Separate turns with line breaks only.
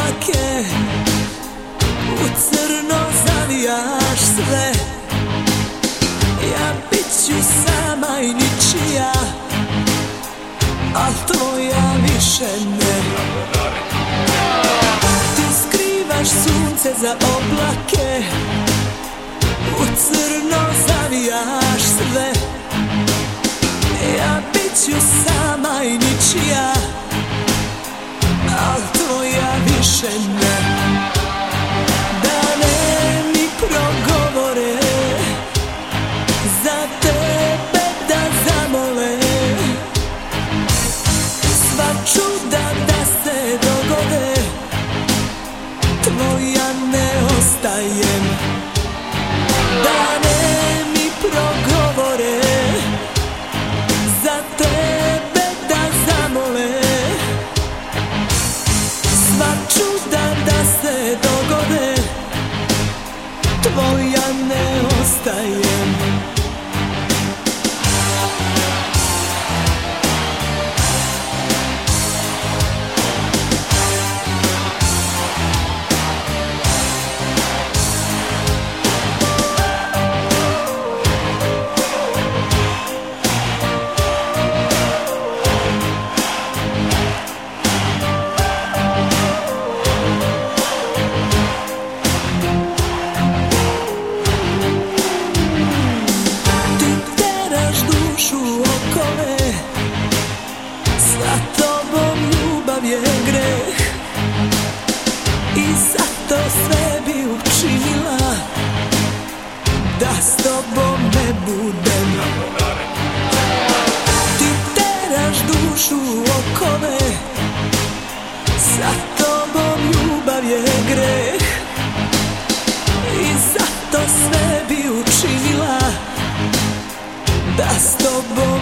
oblake, u crno zavijaš sve. Ja bit ću sama i ničija, al tvoja više ne. Ti skrivaš sunce za oblake, u crno zavijaš sve. Ja bit ću sama i ničija, al tvoja više ne. Dane mi progovore, za tebe da zamole. Sva čuda da se dogode, tvoja ne ostajem. Dane mi progovore, za tebe da zamole. Sva čuda da se dogode, tvoja ne ostajem. Sa tobom ljubav je greh i zato sve bi učinila da s tobom ne budem. Ti teraš dušu u okove, sa tobom ljubav je greh i zato sve bi učinila da s tobom